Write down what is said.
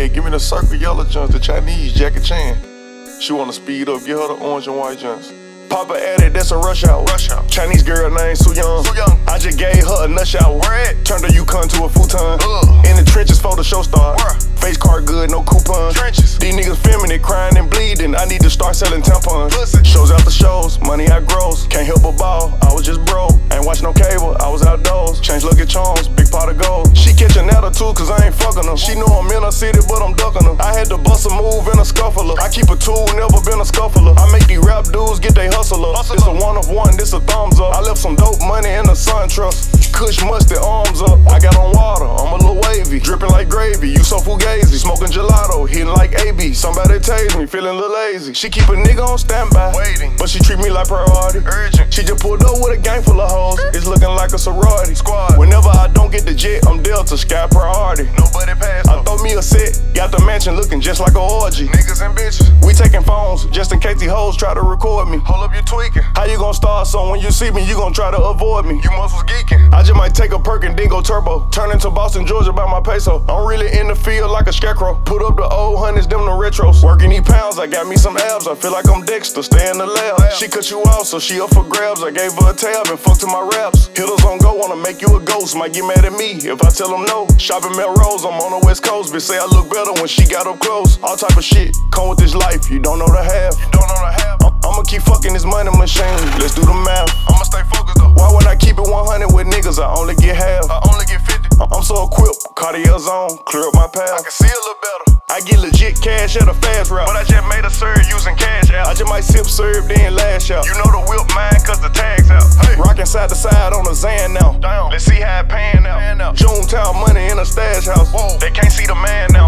Hey, give me the circle yellow joints, the Chinese Jackie Chan. She wanna speed up, get her the orange and white joints. Papa added, that's a rush out. Chinese girl named Su Young. I just gave her a nut shower. Turned her Yukon to a futon. In the trenches for the show start. Face card good, no coupon. These niggas feminine, crying and bleeding. I need to start selling tampons. Shows after shows, money I gross. Can't help a ball, I was just broke. Ain't watch no cable, I was outdoors. Change luggage charms, big pot of gold. She catching attitude cause I ain't fucking her. She know I'm in her city, but I'm ducking her. I had to bust a move in a scuffler. I keep a tool, never been a scuffler. I make these rap dudes get they hustle up. This a one of one, this a thumbs up. I left some dope money in the sun trust. Kush mustard, arms up. I got on water, I'm a little wavy. Dripping like gravy, you so fugazi. Smoking gelato, hitting like AB. Somebody tase me, feeling a little lazy. She keep a nigga on standby, waiting, but she treat me like priority. Urgent. She just pulled up with a gang full of hoes. It's looking like a sorority squad. Whenever I don't get the jet, I'm Delta, sky priority. Nobody pass. I throw me a set, got the mansion looking just like a orgy. Niggas and bitches, we taking phones just in case these hoes try to record me. Hold up, you tweaking. How you gon' start something when you see me? You gon' try to avoid me. You must was geeking. I just might take a perk and then go turbo. Turn into Boston, Georgia by my peso. I'm really in the field like a scarecrow. Put up the old hundreds, them the retros. Working these pounds, I got me some abs. I feel like I'm Dexter, stay in the lab. She cut you off, so she up for grabs. I gave her a tab and fucked to my raps. Hitters on go, wanna make you a ghost. Might get mad at me if I tell them no. Shopping Melrose, I'm on the West Coast. Bitch say I look better when she got up close. All type of shit, come with this life, you don't know the half. I'ma keep fucking this money machine, let's do the math. I'ma stay focused though. Why would I keep it 100 with niggas? I only get half. I only get 50. I'm so equipped, Cartier zone, clear up my path. I can see a little better. I get legit cash at a fast route, but I just made a serve using cash out. I just might sip serve, then lash out. You know the whip mine, cause the tag's out. Hey. Rockin' side to side on a Zan now. Damn. Let's see how it pan out. Junetown money in a stash house. Whoa. They can't see the man now.